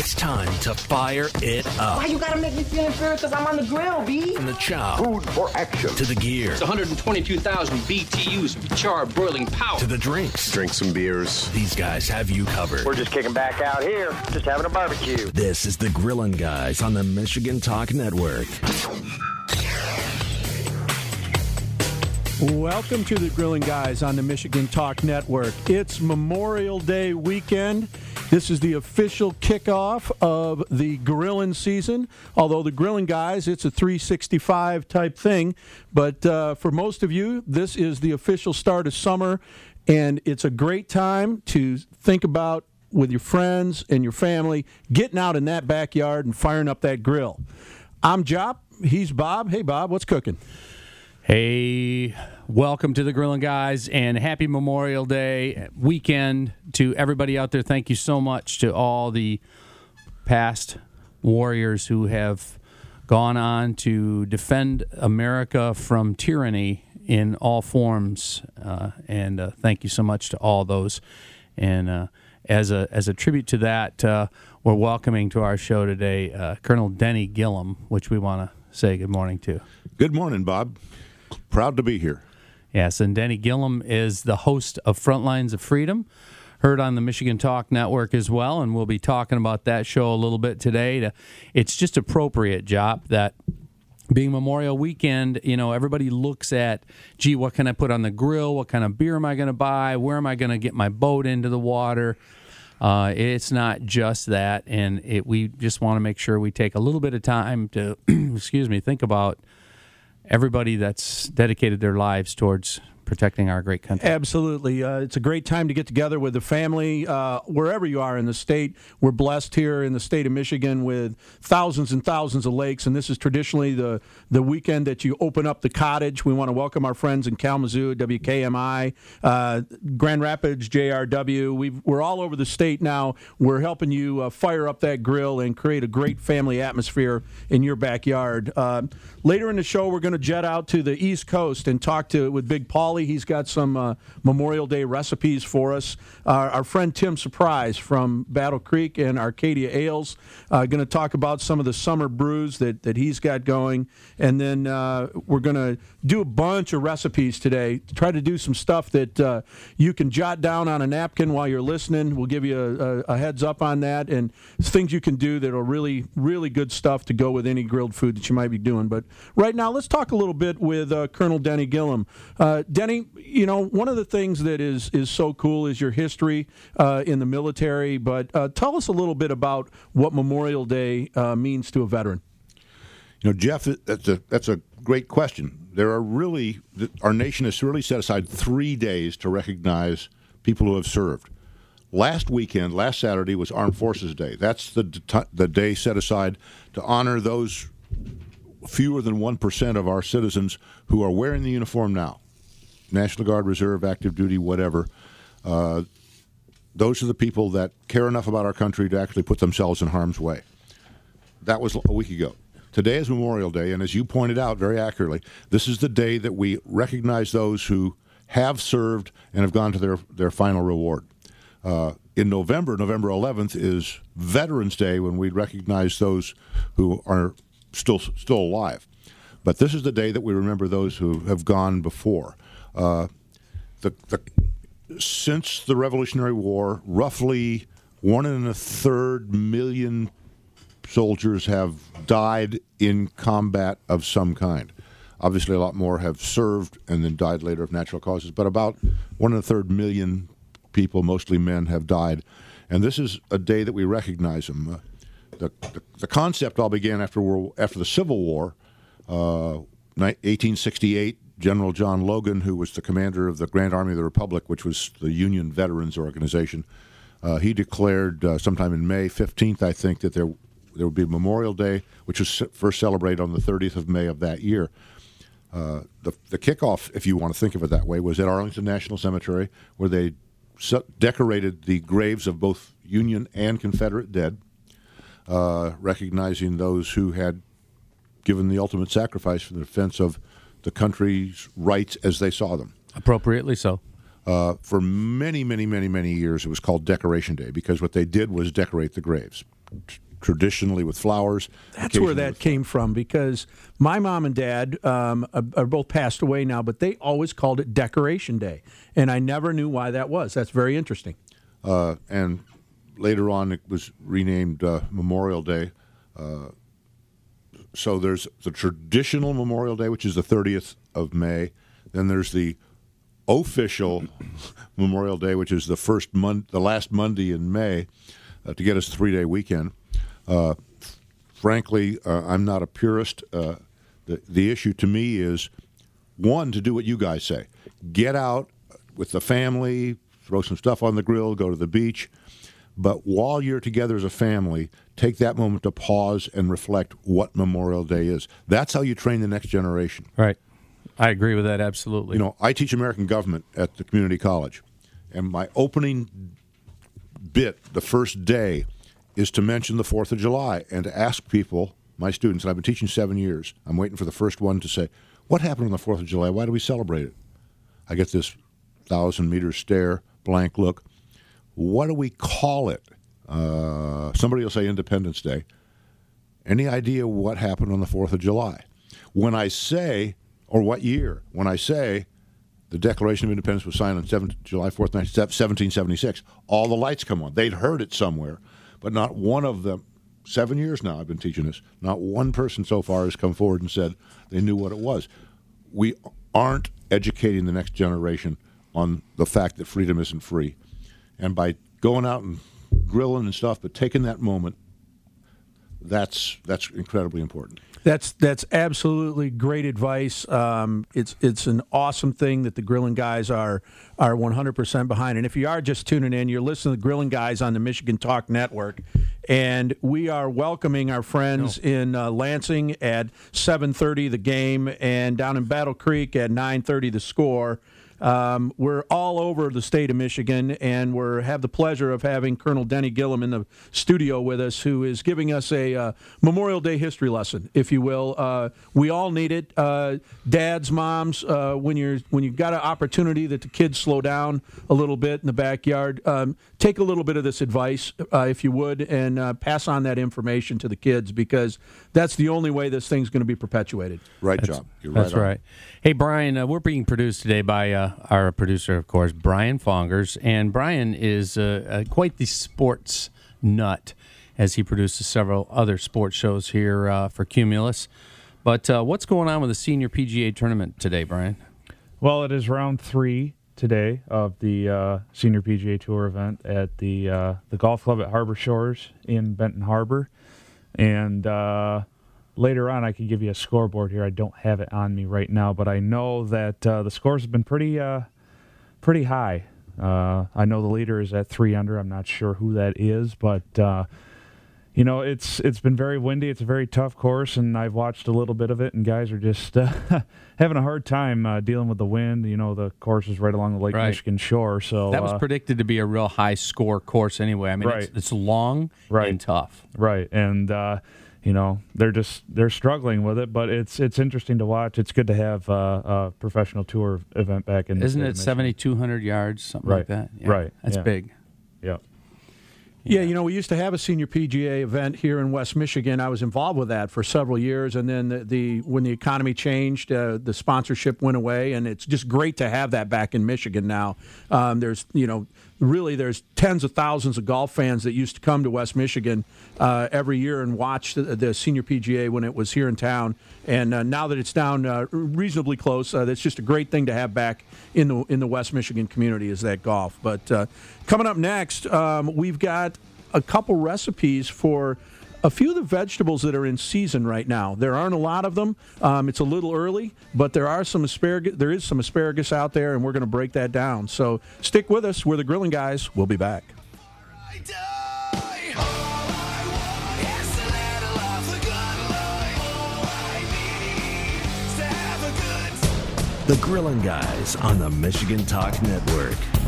It's time to fire it up. Why you gotta make me feel inferior? Because I'm on the grill, B. From the chow. Food for action. To the gear. It's 122,000 BTUs of charred boiling power. To the drinks. Drink some beers. These guys have you covered. We're just kicking back out here, just having a barbecue. This is the Grillin' Guys on the Michigan Talk Network. Welcome to the Grillin' Guys on the Michigan Talk Network. It's Memorial Day weekend. This is the official kickoff of the grilling season. Although the Grillin' Guys, it's a 365 type thing. But for most of you, this is the official start of summer. And it's a great time to think about, with your friends and your family, getting out in that backyard and firing up that grill. I'm Jop. He's Bob. Hey, Bob, what's cooking? Hey, welcome to the Grillin' Guys, and happy Memorial Day weekend to everybody out there. Thank you so much to all the past warriors who have gone on to defend America from tyranny in all forms, and thank you so much to all those. And as a tribute to that, we're welcoming to our show today Colonel Denny Gillum, which we want to say good morning to. Good morning, Bob. Proud to be here. Yes, and Denny Gillum is the host of Frontlines of Freedom, heard on the Michigan Talk Network as well, and we'll be talking about that show a little bit today. It's just appropriate, Jop, that being Memorial Weekend, you know, everybody looks at, gee, what can I put on the grill? What kind of beer am I going to buy? Where am I going to get my boat into the water? It's not just that, and we just want to make sure we take a little bit of time to, think about everybody that's dedicated their lives towards protecting our great country. Absolutely. It's a great time to get together with the family. Wherever you are in the state, we're blessed here in the state of Michigan with thousands and thousands of lakes, and this is traditionally the weekend that you open up the cottage. We want to welcome our friends in Kalamazoo, WKMI, Grand Rapids, JRW. We're all over the state now. We're helping you fire up that grill and create a great family atmosphere in your backyard. Later in the show, we're going to jet out to the East Coast and talk with Big Paulie. He's got some Memorial Day recipes for us. Our friend Tim Surprise from Battle Creek and Arcadia Ales going to talk about some of the summer brews that he's got going. And then we're going to do a bunch of recipes today. Try to do some stuff that you can jot down on a napkin while you're listening. We'll give you a heads up on that, and things you can do that are really, really good stuff to go with any grilled food that you might be doing. But right now, let's talk a little bit with Colonel Denny Gillum. Denny, you know, one of the things that is so cool is your history in the military, but tell us a little bit about what Memorial Day means to a veteran. You know, Jeff, that's a great question. Our nation has really set aside 3 days to recognize people who have served. Last Saturday, was Armed Forces Day. That's the day set aside to honor those fewer than 1% of our citizens who are wearing the uniform now. National Guard, Reserve, active duty, whatever. Those are the people that care enough about our country to actually put themselves in harm's way. That was a week ago. Today is Memorial Day, and as you pointed out very accurately, this is the day that we recognize those who have served and have gone to their final reward. In November 11th, is Veterans Day, when we recognize those who are still alive. But this is the day that we remember those who have gone before. Since the Revolutionary War, roughly 1.25 million soldiers have died in combat of some kind. Obviously, a lot more have served and then died later of natural causes, but about 1.25 million people, mostly men, have died. And this is a day that we recognize them. The concept all began after the Civil War, 1868. General John Logan, who was the commander of the Grand Army of the Republic, which was the Union Veterans Organization, he declared sometime in May 15th, I think, that there would be Memorial Day, which was first celebrated on the 30th of May of that year. The kickoff, if you want to think of it that way, was at Arlington National Cemetery, where they decorated the graves of both Union and Confederate dead, recognizing those who had given the ultimate sacrifice for the defense of the country's rights as they saw them. Appropriately so. For many, many, many, many years, it was called Decoration Day, because what they did was decorate the graves. traditionally with flowers. That's where that came from, because my mom and dad are both passed away now, but they always called it Decoration Day, and I never knew why that was. That's very interesting. And later on, it was renamed Memorial Day. So there's the traditional Memorial Day, which is the 30th of May. Then there's the official Memorial Day, which is the last Monday in May, to get us a 3-day weekend. Frankly, I'm not a purist. The issue to me is, one, to do what you guys say. Get out with the family, throw some stuff on the grill, go to the beach. But while you're together as a family, take that moment to pause and reflect what Memorial Day is. That's how you train the next generation. Right. I agree with that absolutely. You know, I teach American government at the community college, and my opening bit the first day is to mention the 4th of July and to ask people, my students, and I've been teaching 7 years, I'm waiting for the first one to say, what happened on the 4th of July? Why do we celebrate it? I get this 1,000-meter stare, blank look. What do we call it? Somebody will say Independence Day. Any idea what happened on the 4th of July? When I say, or what year? When I say the Declaration of Independence was signed on July 4th, 1776, all the lights come on. They'd heard it somewhere, but not one of them, 7 years now I've been teaching this, not one person so far has come forward and said they knew what it was. We aren't educating the next generation on the fact that freedom isn't free. And by going out and grilling and stuff, but taking that moment, that's incredibly important. That's absolutely great advice. It's an awesome thing that the Grilling Guys are 100% behind. And if you are just tuning in, you're listening to the Grilling Guys on the Michigan Talk Network, and we are welcoming our friends in Lansing at 7:30 the game, and down in Battle Creek at 9:30 the score. We're all over the state of Michigan, and we have the pleasure of having Colonel Denny Gillum in the studio with us, who is giving us a Memorial Day history lesson, if you will. We all need it. Dads, moms, when you've got an opportunity that the kids slow down a little bit in the backyard, take a little bit of this advice, if you would, and pass on that information to the kids, because that's the only way this thing's going to be perpetuated. Right job. You're That's right. right. Hey, Brian, we're being produced today by our producer, of course, Brian Fongers. And Brian is quite the sports nut, as he produces several other sports shows here for Cumulus. But what's going on with the Senior PGA Tournament today, Brian? Well, it is round 3 today of the Senior PGA Tour event at the golf club at Harbor Shores in Benton Harbor. And later on, I can give you a scoreboard here. I don't have it on me right now, but I know that the scores have been pretty high. I know the leader is at 3 under. I'm not sure who that is, but it's been very windy. It's a very tough course, and I've watched a little bit of it, and guys are just having a hard time dealing with the wind. You know, the course is right along the Lake Michigan shore, so that was predicted to be a real high score course anyway. I mean, it's long and tough. Right, and they're struggling with it, but it's interesting to watch. It's good to have a professional tour event back in. Isn't it 7,200 yards, something like that? Yeah. Right, that's big. Yeah. Yeah, we used to have a Senior PGA event here in West Michigan. I was involved with that for several years, and then when the economy changed, the sponsorship went away, and it's just great to have that back in Michigan now. There's tens of thousands of golf fans that used to come to West Michigan every year and watch the Senior PGA when it was here in town. And now that it's down reasonably close, that's just a great thing to have back in the West Michigan community, is that golf. But coming up next, we've got a couple recipes for a few of the vegetables that are in season right now. There aren't a lot of them. It's a little early, but there is some asparagus out there, and we're going to break that down. So stick with us. We're the Grilling Guys. We'll be back. The Grilling Guys on the Michigan Talk Network.